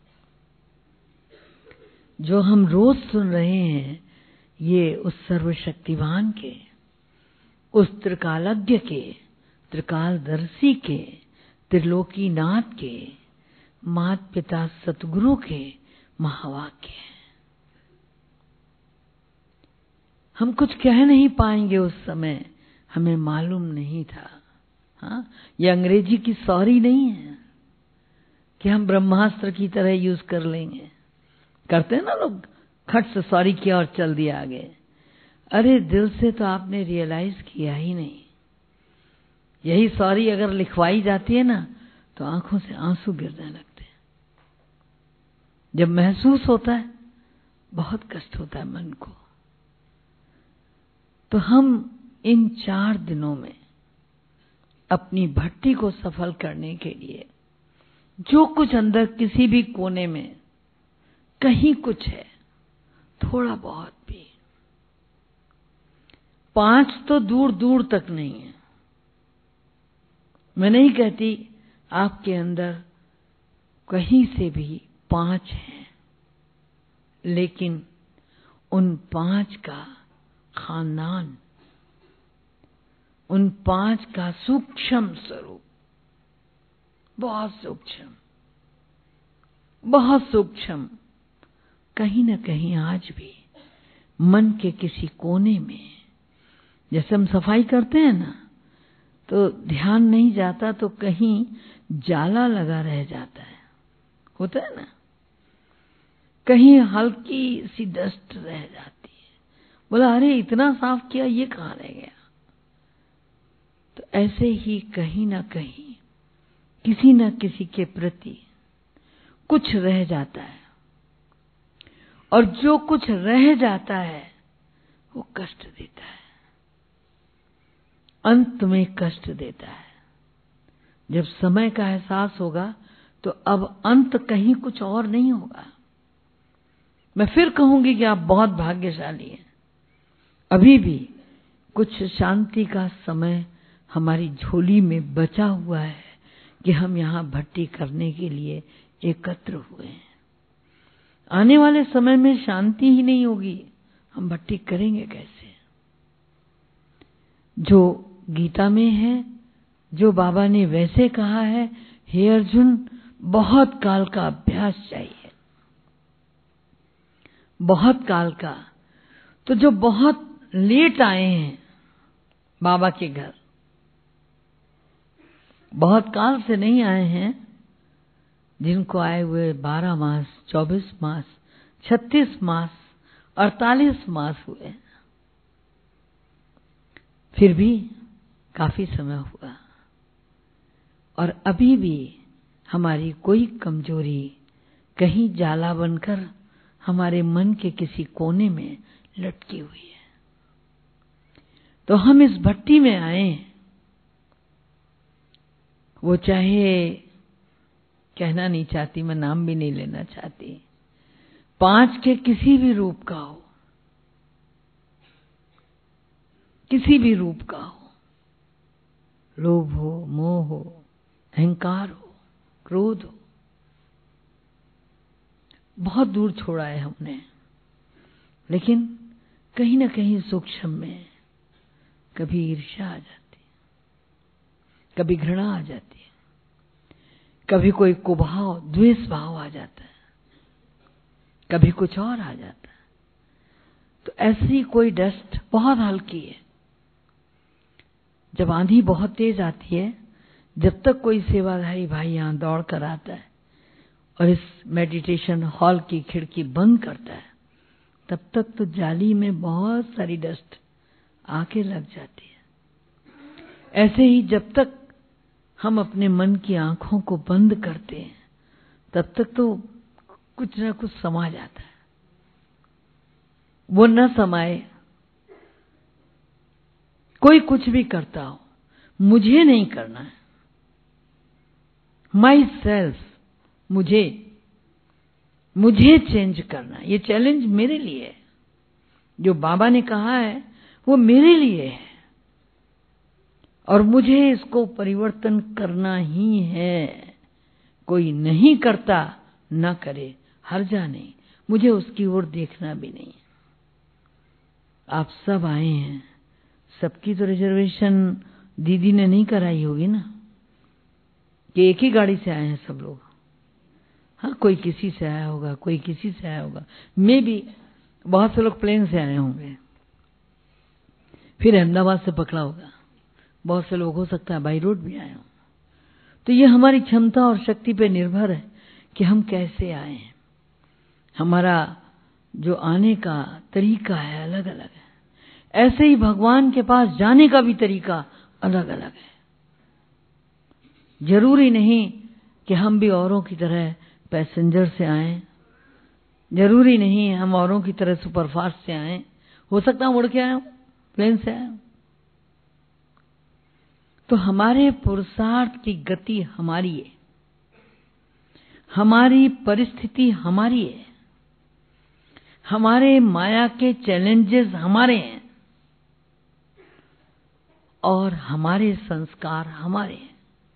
जो हम रोज सुन रहे हैं ये उस सर्वशक्तिवान के, उस त्रिकालज्ञ के, त्रिकालदर्शी के, त्रिलोकीनाथ के, माता पिता सतगुरु के महावाक्य है। हम कुछ कह नहीं पाएंगे उस समय, हमें मालूम नहीं था। हाँ, ये अंग्रेजी की सॉरी नहीं है कि हम ब्रह्मास्त्र की तरह यूज कर लेंगे। करते हैं ना लोग, खट से सॉरी किया और चल दिया आगे। अरे दिल से तो आपने रियलाइज किया ही नहीं। यही सॉरी अगर लिखवाई जाती है ना तो आंखों से आंसू गिरने लगते हैं। जब महसूस होता है बहुत कष्ट होता है मन को। तो हम इन चार दिनों में अपनी भट्टी को सफल करने के लिए जो कुछ अंदर किसी भी कोने में कहीं कुछ है, थोड़ा बहुत भी, पांच तो दूर दूर तक नहीं है। मैं नहीं कहती आपके अंदर कहीं से भी पांच हैं, लेकिन उन पांच का खानदान, उन पांच का सूक्ष्म स्वरूप, बहुत सूक्ष्म, बहुत सूक्ष्म, कहीं न कहीं आज भी मन के किसी कोने में, जैसे हम सफाई करते हैं ना, तो ध्यान नहीं जाता तो कहीं जाला लगा रह जाता है, होता है ना, कहीं हल्की सी डस्ट रह जाती है, बोला अरे इतना साफ किया, ये कहाँ रह गया। तो ऐसे ही कहीं ना कहीं किसी न किसी के प्रति कुछ रह जाता है, और जो कुछ रह जाता है वो कष्ट देता है, अंत में कष्ट देता है। जब समय का एहसास होगा तो अब अंत कहीं कुछ और नहीं होगा। मैं फिर कहूंगी कि आप बहुत भाग्यशाली हैं, अभी भी कुछ शांति का समय हमारी झोली में बचा हुआ है कि हम यहां भट्टी करने के लिए एकत्र हुए हैं। आने वाले समय में शांति ही नहीं होगी, हम भट्टी करेंगे कैसे? जो गीता में है, जो बाबा ने वैसे कहा है, हे अर्जुन, बहुत काल का अभ्यास चाहिए, बहुत काल का। तो जो बहुत लेट आए हैं बाबा के घर, बहुत काल से नहीं आए हैं, जिनको आए हुए बारह मास, चौबीस मास, छत्तीस मास, अड़तालीस मास हुए, फिर भी काफी समय हुआ, और अभी भी हमारी कोई कमजोरी कहीं जाला बनकर हमारे मन के किसी कोने में लटकी हुई है। तो हम इस भट्टी में आए, वो चाहे, कहना नहीं चाहती, मैं नाम भी नहीं लेना चाहती, पांच के किसी भी रूप का हो, किसी भी रूप का हो, लोभ हो, मोह हो, अहंकार हो, क्रोध हो, बहुत दूर छोड़ा है हमने, लेकिन कहीं ना कहीं सूक्ष्म में कभी ईर्ष्या आ जाती है, कभी घृणा आ जाती है, कभी कोई कुभाव, द्वेष भाव आ जाता है, कभी कुछ और आ जाता है। तो ऐसी कोई डस्ट बहुत हल्की है, जब आंधी बहुत तेज आती है, जब तक कोई सेवाधारी भाई यहां दौड़ कर आता है और इस मेडिटेशन हॉल की खिड़की बंद करता है, तब तक तो जाली में बहुत सारी डस्ट आके लग जाती है। ऐसे ही जब तक हम अपने मन की आंखों को बंद करते हैं, तब तक तो कुछ ना कुछ समा जाता है। वो न समाए, कोई कुछ भी करता हो, मुझे नहीं करना है, माई सेल्फ, मुझे मुझे चेंज करना, ये चैलेंज मेरे लिए है। जो बाबा ने कहा है वो मेरे लिए है, और मुझे इसको परिवर्तन करना ही है। कोई नहीं करता, ना करे, हर्जा नहीं, मुझे उसकी ओर देखना भी नहीं। आप सब आए हैं, सबकी तो रिजर्वेशन दीदी ने नहीं कराई होगी ना, कि एक ही गाड़ी से आए हैं सब लोग। हाँ, कोई किसी से आया होगा, कोई किसी से आया होगा, मे भी बहुत से लोग प्लेन से आए होंगे, फिर अहमदाबाद से पकड़ा होगा, बहुत से लोग हो सकता है बाई रोड भी आए हों। तो ये हमारी क्षमता और शक्ति पे निर्भर है कि हम कैसे आए हैं। हमारा जो आने का तरीका है अलग अलग है, ऐसे ही भगवान के पास जाने का भी तरीका अलग अलग है। जरूरी नहीं कि हम भी औरों की तरह पैसेंजर से आए, जरूरी नहीं हम औरों की तरह सुपरफास्ट से आए, हो सकता है उड़ के आए, प्लेन से आए। तो हमारे पुरुषार्थ की गति हमारी है, हमारी परिस्थिति हमारी है, हमारे माया के चैलेंजेस हमारे हैं, और हमारे संस्कार हमारे हैं।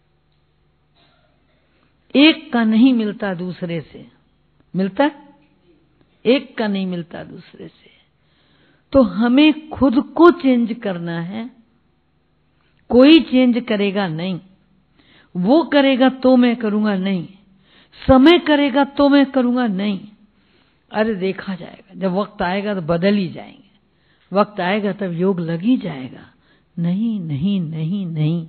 एक का नहीं मिलता दूसरे से, मिलता एक का नहीं मिलता दूसरे से। तो हमें खुद को चेंज करना है। कोई चेंज करेगा नहीं। वो करेगा तो मैं करूंगा नहीं, समय करेगा तो मैं करूंगा नहीं। अरे देखा जाएगा, जब वक्त आएगा तो बदल ही जाएंगे, वक्त आएगा तब योग लग ही जाएगा। नहीं नहीं नहीं नहीं।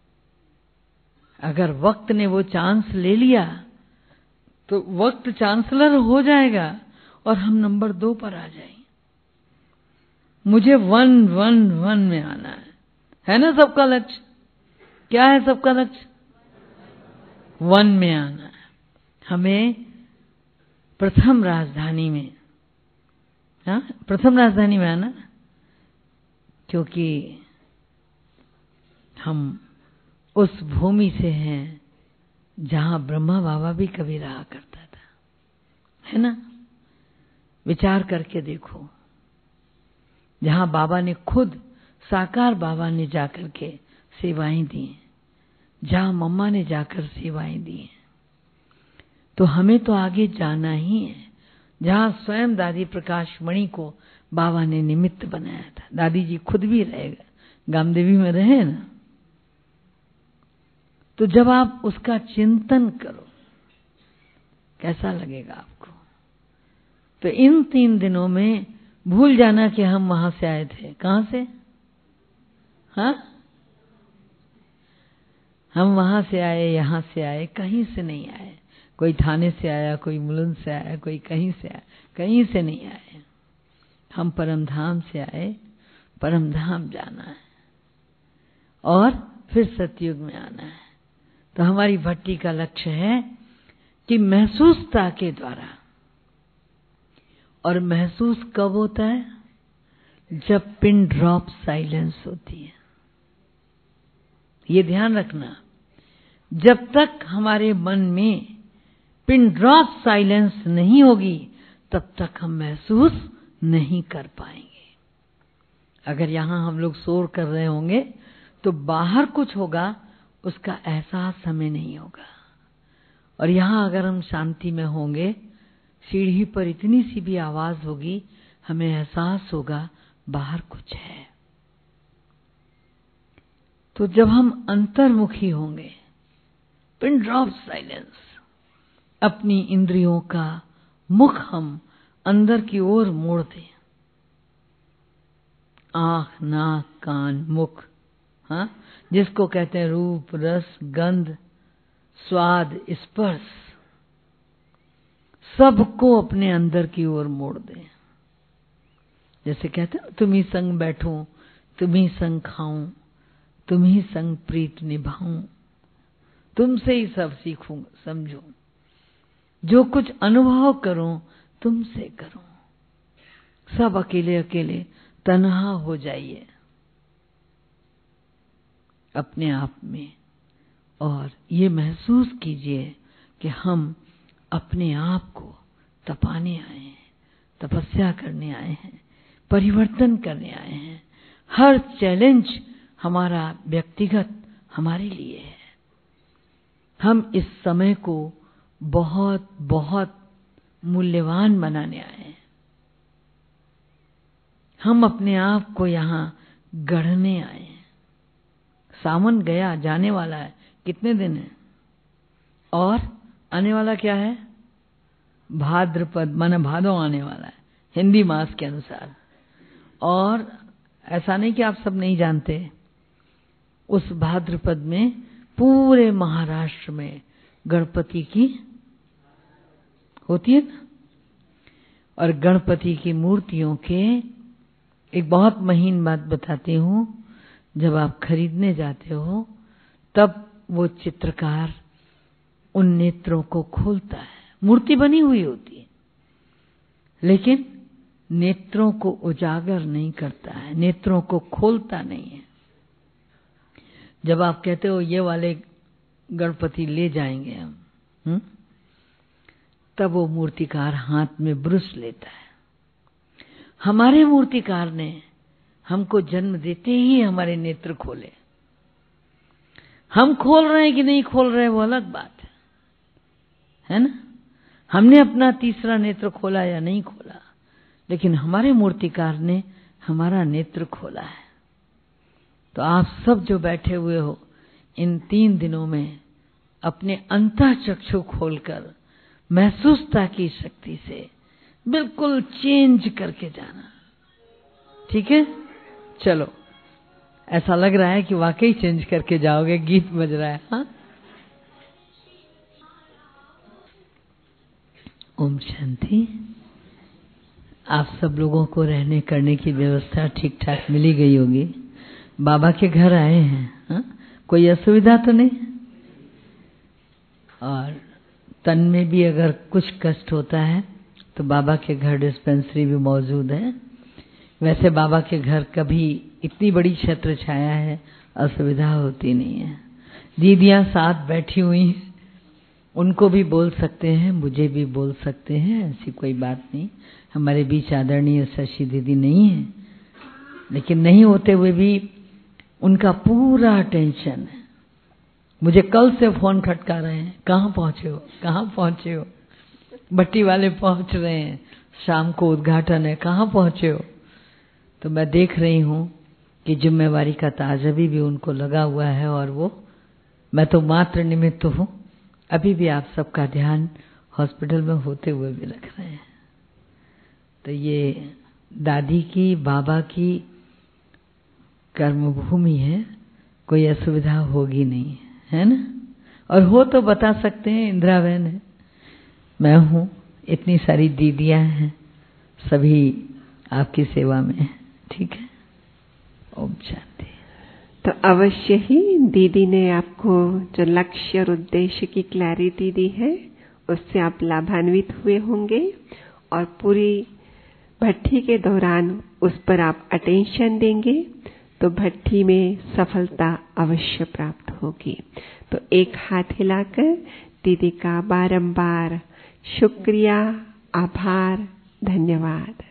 अगर वक्त ने वो चांस ले लिया तो वक्त चांसलर हो जाएगा और हम नंबर दो पर आ जाएंगे। मुझे वन वन वन में आना है, है ना सबका लक्ष्य? क्या है सबका लक्ष्य? वन में आना है। हमें प्रथम राजधानी में, हाँ प्रथम राजधानी में आना, क्योंकि हम उस भूमि से हैं जहां ब्रह्मा बाबा भी कभी रहा करता था, है ना? विचार करके देखो, जहां बाबा ने खुद, साकार बाबा ने जाकर के सेवाएं दी, जहां मम्मा ने जाकर सेवाएं दी, तो हमें तो आगे जाना ही है। जहां स्वयं दादी प्रकाश मणि को बाबा ने निमित्त बनाया था, दादी जी खुद भी रहेगा, गामदेवी में रहे ना, तो जब आप उसका चिंतन करो कैसा लगेगा आपको? तो इन तीन दिनों में भूल जाना कि हम वहां से आए थे। कहां से? हाँ, हम वहां से आए, यहां से आए, कहीं से नहीं आए। कोई थाने से आया, कोई मुलुंद से आया, कोई कहीं से आया, कहीं से नहीं आए। हम परमधाम से आए, परमधाम जाना है और फिर सतयुग में आना है। तो हमारी भट्टी का लक्ष्य है कि महसूसता के द्वारा, और महसूस कब होता है? जब पिन ड्रॉप साइलेंस होती है। ये ध्यान रखना, जब तक हमारे मन में पिन ड्रॉप साइलेंस नहीं होगी तब तक हम महसूस नहीं कर पाएंगे। अगर यहां हम लोग शोर कर रहे होंगे तो बाहर कुछ होगा, उसका एहसास हमें नहीं होगा। और यहां अगर हम शांति में होंगे, सीढ़ी पर इतनी सी भी आवाज होगी, हमें एहसास होगा बाहर कुछ है। तो जब हम अंतर्मुखी होंगे, पिन ड्रॉप साइलेंस, अपनी इंद्रियों का मुख हम अंदर की ओर मोड़ दें, आंख, नाक, कान, मुख, हाँ, जिसको कहते हैं रूप, रस, गंध, स्वाद, स्पर्श, सबको अपने अंदर की ओर मोड़ दें। जैसे कहते हैं, तुम ही संग बैठूं, तुम ही संग खाऊं, तुम ही संग प्रीत निभाऊं, तुमसे ही सब सीखूं समझूं, जो कुछ अनुभव करूं तुमसे करूं। सब अकेले अकेले तन्हा हो जाइए अपने आप में, और ये महसूस कीजिए कि हम अपने आप को तपाने आए हैं, तपस्या करने आए हैं, परिवर्तन करने आए हैं। हर चैलेंज हमारा व्यक्तिगत हमारे लिए है। हम इस समय को बहुत बहुत मूल्यवान बनाने आए हैं। हम अपने आप को यहां गढ़ने आए हैं। सावन गया, जाने वाला है, कितने दिन है? और आने वाला क्या है? भाद्रपद, माना भादो आने वाला है हिंदी मास के अनुसार। और ऐसा नहीं कि आप सब नहीं जानते, उस भाद्रपद में पूरे महाराष्ट्र में गणपति की होती है ना, और गणपति की मूर्तियों के एक बहुत महीन बात बताती हूं, जब आप खरीदने जाते हो तब वो चित्रकार उन नेत्रों को खोलता है। मूर्ति बनी हुई होती है लेकिन नेत्रों को उजागर नहीं करता है, नेत्रों को खोलता नहीं है। जब आप कहते हो ये वाले गणपति ले जाएंगे हम, हुँ? तब वो मूर्तिकार हाथ में ब्रुश लेता है। हमारे मूर्तिकार ने हमको जन्म देते ही हमारे नेत्र खोले। हम खोल रहे हैं कि नहीं खोल रहे वो अलग बात है, है ना? हमने अपना तीसरा नेत्र खोला या नहीं खोला, लेकिन हमारे मूर्तिकार ने हमारा नेत्र खोला है। तो आप सब जो बैठे हुए हो, इन तीन दिनों में अपने अंतःचक्षु खोलकर महसूसता की शक्ति से बिल्कुल चेंज करके जाना। ठीक है? चलो, ऐसा लग रहा है कि वाकई चेंज करके जाओगे। गीत बज रहा है। हाँ, ओम शांति। आप सब लोगों को रहने करने की व्यवस्था ठीक ठाक मिली गई होगी। बाबा के घर आए हैं। हाँ? कोई असुविधा तो नहीं? और तन में भी अगर कुछ कष्ट होता है तो बाबा के घर डिस्पेंसरी भी मौजूद है। वैसे बाबा के घर कभी इतनी बड़ी छत्र छाया है, असुविधा होती नहीं है। दीदियां साथ बैठी हुई हैं, उनको भी बोल सकते हैं, मुझे भी बोल सकते हैं, ऐसी कोई बात नहीं। हमारे बीच आदरणीय शशि दीदी नहीं है, लेकिन नहीं होते हुए भी उनका पूरा अटेंशन है। मुझे कल से फोन खटका रहे हैं, कहाँ पहुंचे हो, कहाँ पहुंचे हो। भट्टी वाले पहुंच रहे हैं, शाम को उद्घाटन है, कहाँ पहुंचे हो। तो मैं देख रही हूं कि जिम्मेवारी का ताज अभी भी उनको लगा हुआ है, और वो, मैं तो मात्र निमित्त हूं। अभी भी आप सबका ध्यान हॉस्पिटल में होते हुए भी रख रहे हैं। तो ये दादी की, बाबा की कर्मभूमि है, कोई असुविधा होगी नहीं, है ना? और हो तो बता सकते हैं, इंदिरा बहन है, मैं हूँ, इतनी सारी दीदियां हैं, सभी आपकी सेवा में। ठीक है? ओम शांति। तो अवश्य ही दीदी ने आपको जो लक्ष्य और उद्देश्य की क्लैरिटी दी है, उससे आप लाभान्वित हुए होंगे, और पूरी भट्टी के दौरान उस पर आप अटेंशन देंगे तो भट्टी में सफलता अवश्य प्राप्त होगी। तो एक हाथ हिलाकर दीदी का बारंबार शुक्रिया, आभार, धन्यवाद।